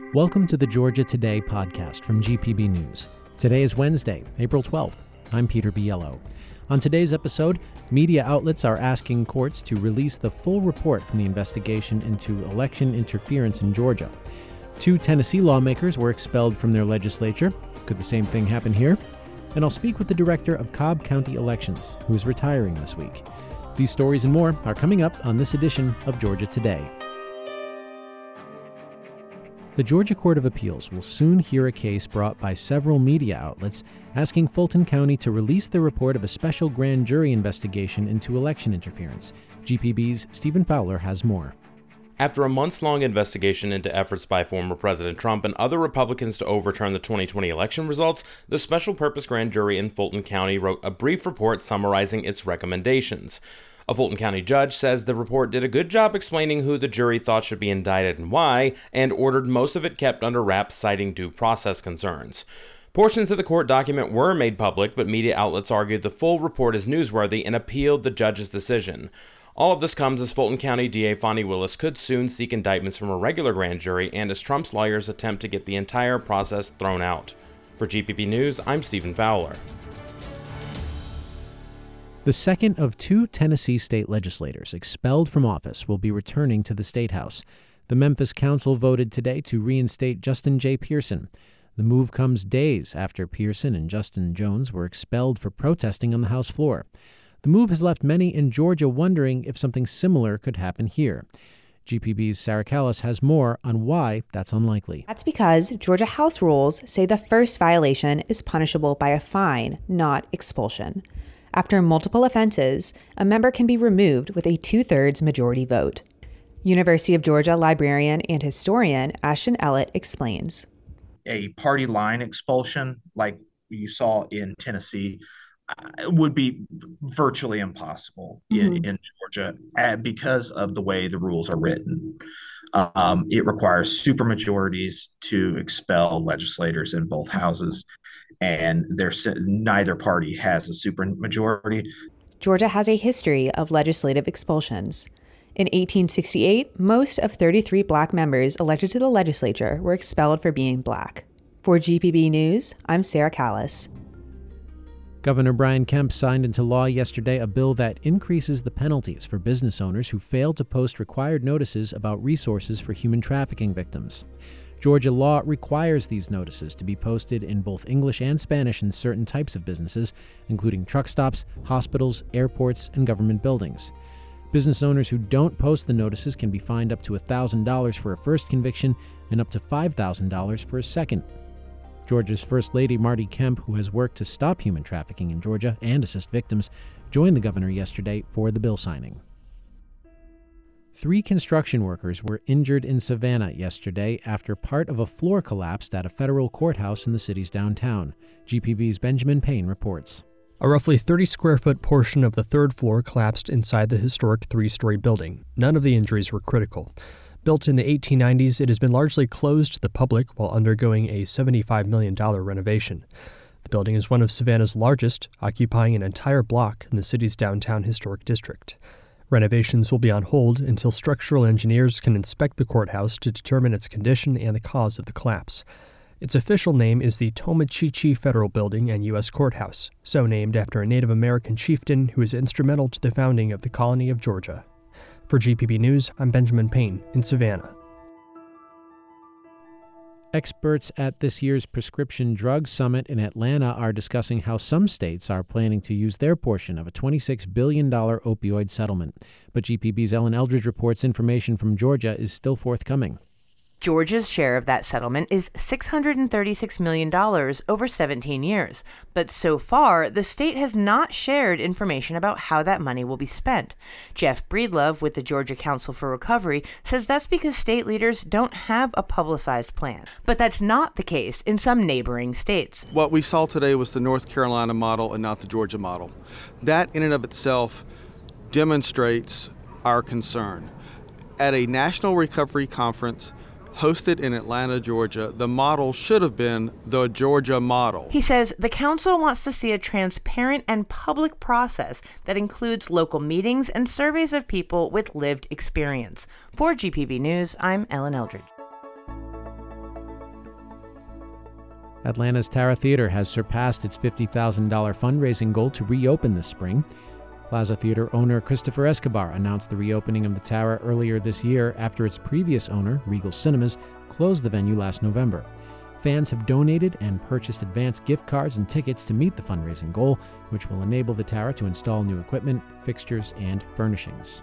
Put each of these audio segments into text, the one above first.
Welcome to the Georgia Today podcast from GPB News. Today is Wednesday, April 12th. I'm Peter Biello. On today's episode, media outlets are asking courts to release the full report from the investigation into election interference in Georgia. 2 Tennessee lawmakers were expelled from their legislature. Could the same thing happen here? And I'll speak with the director of Cobb County Elections, who is retiring this week. These stories and more are coming up on this edition of Georgia Today. The Georgia Court of Appeals will soon hear a case brought by several media outlets asking Fulton County to release the report of a special grand jury investigation into election interference. GPB's Stephen Fowler has more. After a months-long investigation into efforts by former President Trump and other Republicans to overturn the 2020 election results, the special purpose grand jury in Fulton County wrote a brief report summarizing its recommendations. A Fulton County judge says the report did a good job explaining who the jury thought should be indicted and why, and ordered most of it kept under wraps, citing due process concerns. Portions of the court document were made public, but media outlets argued the full report is newsworthy and appealed the judge's decision. All of this comes as Fulton County DA Fani Willis could soon seek indictments from a regular grand jury and as Trump's lawyers attempt to get the entire process thrown out. For GPB News, I'm Stephen Fowler. The second of 2 Tennessee state legislators expelled from office will be returning to the State House. The Memphis Council voted today to reinstate Justin J. Pearson. The move comes days after Pearson and Justin Jones were expelled for protesting on the House floor. The move has left many in Georgia wondering if something similar could happen here. GPB's Sarah Callis has more on why that's unlikely. That's because Georgia House rules say the first violation is punishable by a fine, not expulsion. After multiple offenses, a member can be removed with a 2/3 majority vote. University of Georgia librarian and historian Ashton Ellett explains. A party line expulsion, like you saw in Tennessee, would be virtually impossible in Georgia because of the way the rules are written. It requires supermajorities to expel legislators in both houses, and neither party has a supermajority. Georgia has a history of legislative expulsions. In 1868, most of 33 Black members elected to the legislature were expelled for being Black. For GPB News, I'm Sarah Callis. Governor Brian Kemp signed into law yesterday a bill that increases the penalties for business owners who fail to post required notices about resources for human trafficking victims. Georgia law requires these notices to be posted in both English and Spanish in certain types of businesses, including truck stops, hospitals, airports, and government buildings. Business owners who don't post the notices can be fined up to $1,000 for a first conviction and up to $5,000 for a second. Georgia's First Lady Marty Kemp, who has worked to stop human trafficking in Georgia and assist victims, joined the governor yesterday for the bill signing. 3 construction workers were injured in Savannah yesterday after part of a floor collapsed at a federal courthouse in the city's downtown. GPB's Benjamin Payne reports. A roughly 30-square-foot portion of the 3rd floor collapsed inside the historic 3-story building. None of the injuries were critical. Built in the 1890s, it has been largely closed to the public while undergoing a $75 million renovation. The building is one of Savannah's largest, occupying an entire block in the city's downtown historic district. Renovations will be on hold until structural engineers can inspect the courthouse to determine its condition and the cause of the collapse. Its official name is the Tomochichi Federal Building and U.S. Courthouse, so named after a Native American chieftain who was instrumental to the founding of the colony of Georgia. For GPB News, I'm Benjamin Payne in Savannah. Experts at this year's Prescription Drug Summit in Atlanta are discussing how some states are planning to use their portion of a $26 billion opioid settlement. But GPB's Ellen Eldridge reports information from Georgia is still forthcoming. Georgia's share of that settlement is $636 million over 17 years. But so far, the state has not shared information about how that money will be spent. Jeff Breedlove with the Georgia Council for Recovery says that's because state leaders don't have a publicized plan. But that's not the case in some neighboring states. What we saw today was the North Carolina model and not the Georgia model. That in and of itself demonstrates our concern. At a national recovery conference hosted in Atlanta, Georgia, the model should have been the Georgia model. He says the council wants to see a transparent and public process that includes local meetings and surveys of people with lived experience. For GPB News, I'm Ellen Eldridge. Atlanta's Tara Theater has surpassed its $50,000 fundraising goal to reopen this spring. Plaza Theater owner Christopher Escobar announced the reopening of the Tara earlier this year after its previous owner, Regal Cinemas, closed the venue last November. Fans have donated and purchased advance gift cards and tickets to meet the fundraising goal, which will enable the Tara to install new equipment, fixtures, and furnishings.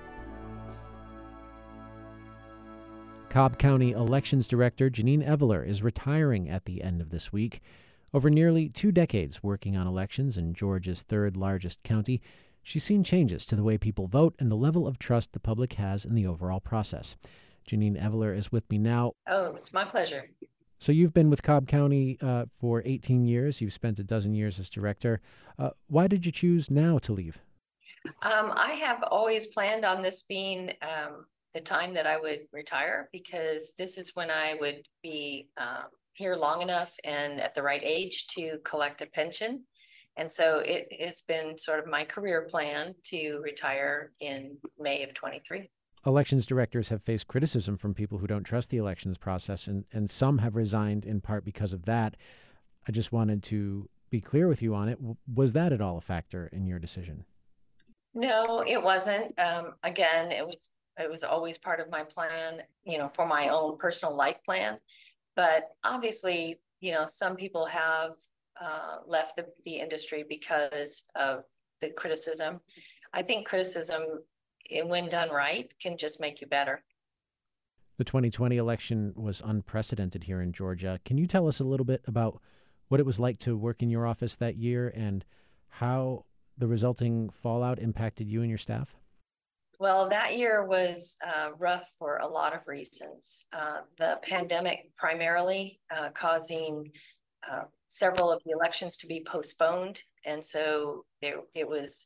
Cobb County Elections Director Janine Eveler is retiring at the end of this week. Over nearly 2 decades working on elections in Georgia's third largest county, she's seen changes to the way people vote and the level of trust the public has in the overall process. Janine Eveler is with me now. Oh, it's my pleasure. So you've been with Cobb County for 18 years. You've spent a dozen years as director. Why did you choose now to leave? I have always planned on this being the time that I would retire, because this is when I would be here long enough and at the right age to collect a pension. And so it's been sort of my career plan to retire in May of 23. Elections directors have faced criticism from people who don't trust the elections process, and some have resigned in part because of that. I just wanted to be clear with you on it. Was that at all a factor in your decision? No, it wasn't. Again, it was always part of my plan, for my own personal life plan. But obviously, some people have left the industry because of the criticism. I think criticism, when done right, can just make you better. The 2020 election was unprecedented here in Georgia. Can you tell us a little bit about what it was like to work in your office that year and how the resulting fallout impacted you and your staff? Well, that year was rough for a lot of reasons. The pandemic primarily causing several of the elections to be postponed. And so it was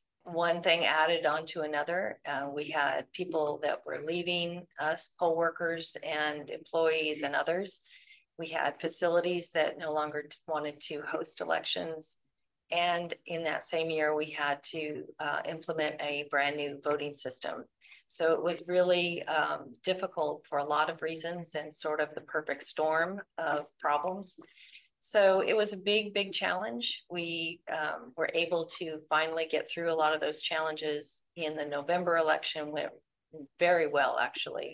one thing added onto another. We had people that were leaving us, poll workers and employees and others. We had facilities that no longer wanted to host elections. And in that same year, we had to implement a brand new voting system. So it was really difficult for a lot of reasons and sort of the perfect storm of problems. So it was a big, big challenge. We were able to finally get through a lot of those challenges in the November election, went very well, actually.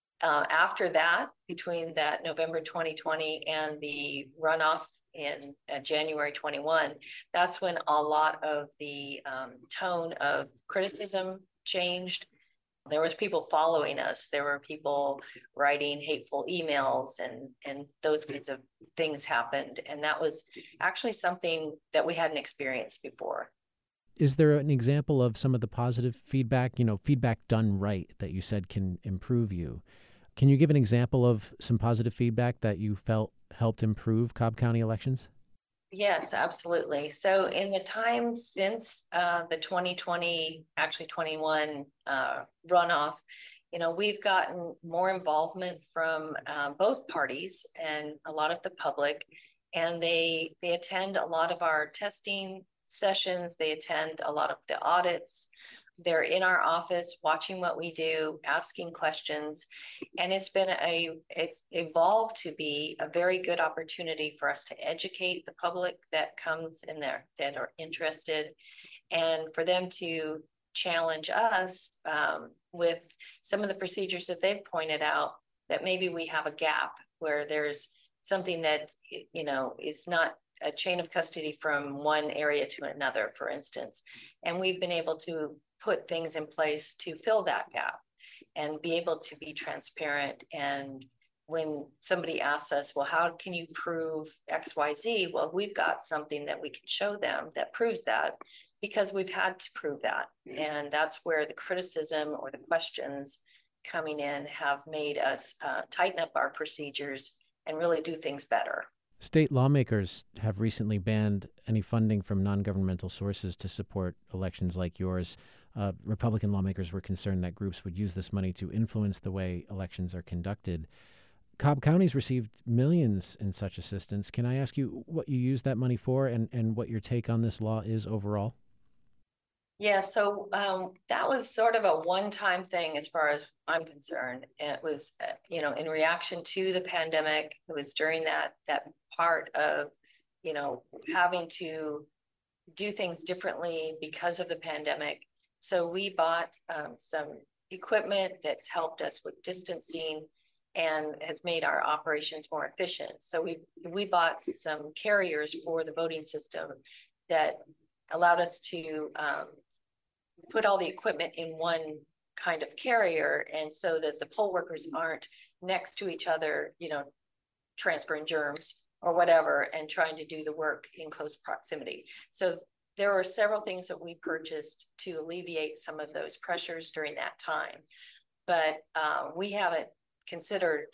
After that, between that November 2020 and the runoff in January 21, that's when a lot of the tone of criticism changed. There was people following us. There were people writing hateful emails and those kinds of things happened. And that was actually something that we hadn't experienced before. Is there an example of some of the positive feedback, feedback done right that you said can improve you? Can you give an example of some positive feedback that you felt helped improve Cobb County elections? Yes, absolutely. So in the time since the 2020, actually 21 runoff, we've gotten more involvement from both parties and a lot of the public, and they attend a lot of our testing sessions. They attend a lot of the audits. They're in our office watching what we do, asking questions. And it's evolved to be a very good opportunity for us to educate the public that comes in there, that are interested, and for them to challenge us with some of the procedures that they've pointed out, that maybe we have a gap where there's something that, is not a chain of custody from one area to another, for instance. And we've been able to put things in place to fill that gap and be able to be transparent. And when somebody asks us, well, how can you prove XYZ? Well, we've got something that we can show them that proves that, because we've had to prove that. And that's where the criticism or the questions coming in have made us tighten up our procedures and really do things better. State lawmakers have recently banned any funding from non-governmental sources to support elections like yours. Republican lawmakers were concerned that groups would use this money to influence the way elections are conducted. Cobb County's received millions in such assistance. Can I ask you what you use that money for and what your take on this law is overall? Yeah, so that was sort of a one-time thing as far as I'm concerned. It was, in reaction to the pandemic. It was during that part of, having to do things differently because of the pandemic. So we bought some equipment that's helped us with distancing and has made our operations more efficient. So we bought some carriers for the voting system that allowed us to put all the equipment in one kind of carrier, and so that the poll workers aren't next to each other, transferring germs or whatever, and trying to do the work in close proximity. So there were several things that we purchased to alleviate some of those pressures during that time. But we haven't considered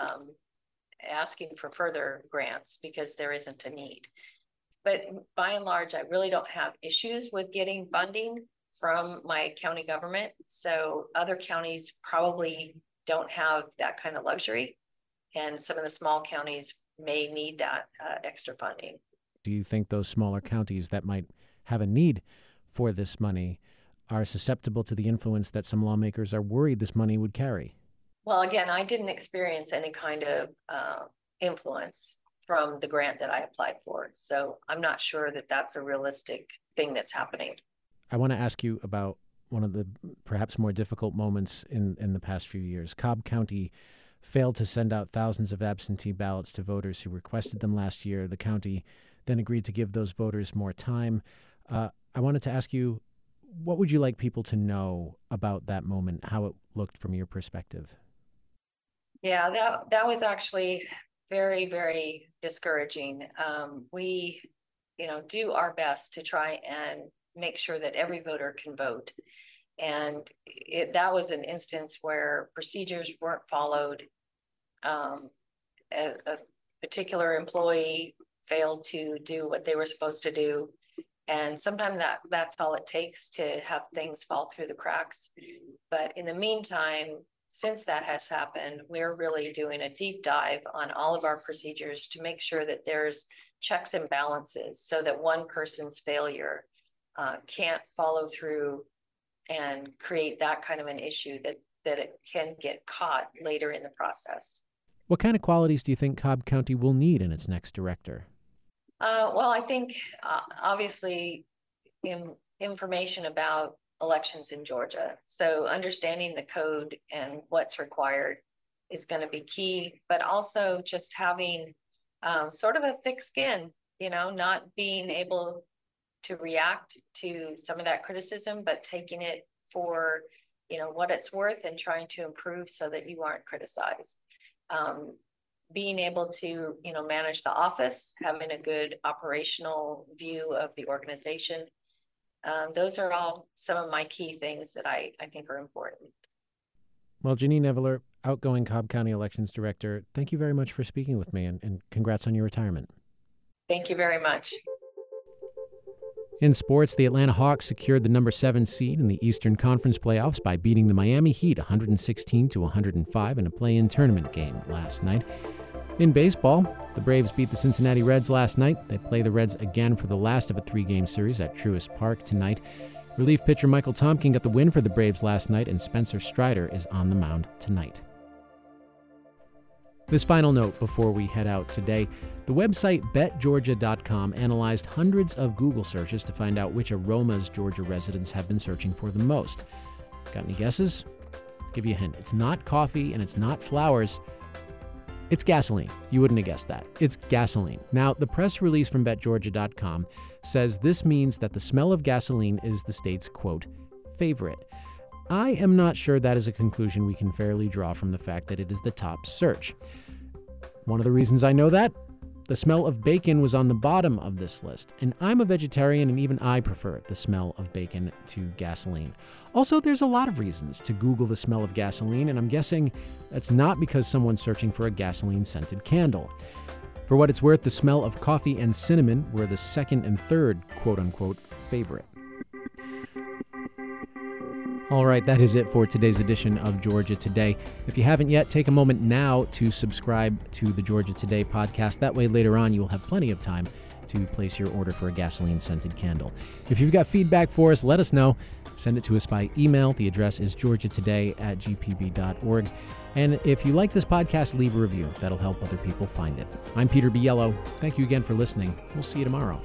asking for further grants because there isn't a need. But by and large, I really don't have issues with getting funding from my county government. So other counties probably don't have that kind of luxury. And some of the small counties may need that extra funding. Do you think those smaller counties that might have a need for this money are susceptible to the influence that some lawmakers are worried this money would carry? Well, again, I didn't experience any kind of influence from the grant that I applied for. So I'm not sure that that's a realistic thing that's happening. I want to ask you about one of the perhaps more difficult moments in the past few years. Cobb County failed to send out thousands of absentee ballots to voters who requested them last year. The county then agreed to give those voters more time. I wanted to ask you, what would you like people to know about that moment, how it looked from your perspective? Yeah, that was actually very, very discouraging. We, do our best to try and make sure that every voter can vote. And that was an instance where procedures weren't followed. A particular employee failed to do what they were supposed to do. And sometimes that's all it takes to have things fall through the cracks. But in the meantime, since that has happened, we're really doing a deep dive on all of our procedures to make sure that there's checks and balances so that one person's failure can't follow through and create that kind of an issue that it can get caught later in the process. What kind of qualities do you think Cobb County will need in its next director? Well, I think obviously information about elections in Georgia. So understanding the code and what's required is going to be key, but also just having sort of a thick skin, not being able to react to some of that criticism, but taking it for, what it's worth and trying to improve so that you aren't criticized. Being able to, manage the office, having a good operational view of the organization. Those are all some of my key things that I think are important. Well, Janine Eveler, outgoing Cobb County Elections Director, thank you very much for speaking with me, and congrats on your retirement. Thank you very much. In sports, the Atlanta Hawks secured the number 7 seed in the Eastern Conference playoffs by beating the Miami Heat 116-105 in a play-in tournament game last night. In baseball, the Braves beat the Cincinnati Reds last night. They play the Reds again for the last of a 3-game series at Truist Park tonight. Relief pitcher Michael Tompkin got the win for the Braves last night, and Spencer Strider is on the mound tonight. This final note before we head out today, the website betgeorgia.com analyzed hundreds of Google searches to find out which aromas Georgia residents have been searching for the most. Got any guesses? I'll give you a hint. It's not coffee and it's not flowers. It's gasoline. You wouldn't have guessed that. It's gasoline. Now, the press release from betgeorgia.com says this means that the smell of gasoline is the state's, quote, favorite. I am not sure that is a conclusion we can fairly draw from the fact that it is the top search. One of the reasons I know that, the smell of bacon was on the bottom of this list, and I'm a vegetarian and even I prefer the smell of bacon to gasoline. Also, there's a lot of reasons to Google the smell of gasoline, and I'm guessing that's not because someone's searching for a gasoline-scented candle. For what it's worth, the smell of coffee and cinnamon were the second and third quote-unquote favorite. All right, that is it for today's edition of Georgia Today. If you haven't yet, take a moment now to subscribe to the Georgia Today podcast. That way, later on, you will have plenty of time to place your order for a gasoline-scented candle. If you've got feedback for us, let us know. Send it to us by email. The address is georgiatoday@gpb.org. And if you like this podcast, leave a review. That'll help other people find it. I'm Peter Biello. Thank you again for listening. We'll see you tomorrow.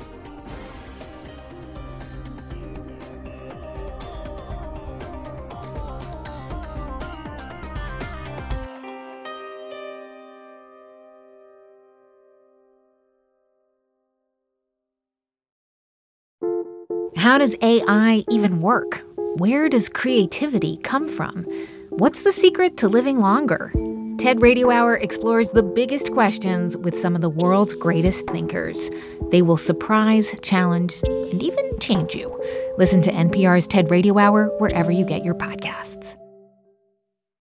How does AI even work? Where does creativity come from? What's the secret to living longer? TED Radio Hour explores the biggest questions with some of the world's greatest thinkers. They will surprise, challenge, and even change you. Listen to NPR's TED Radio Hour wherever you get your podcasts.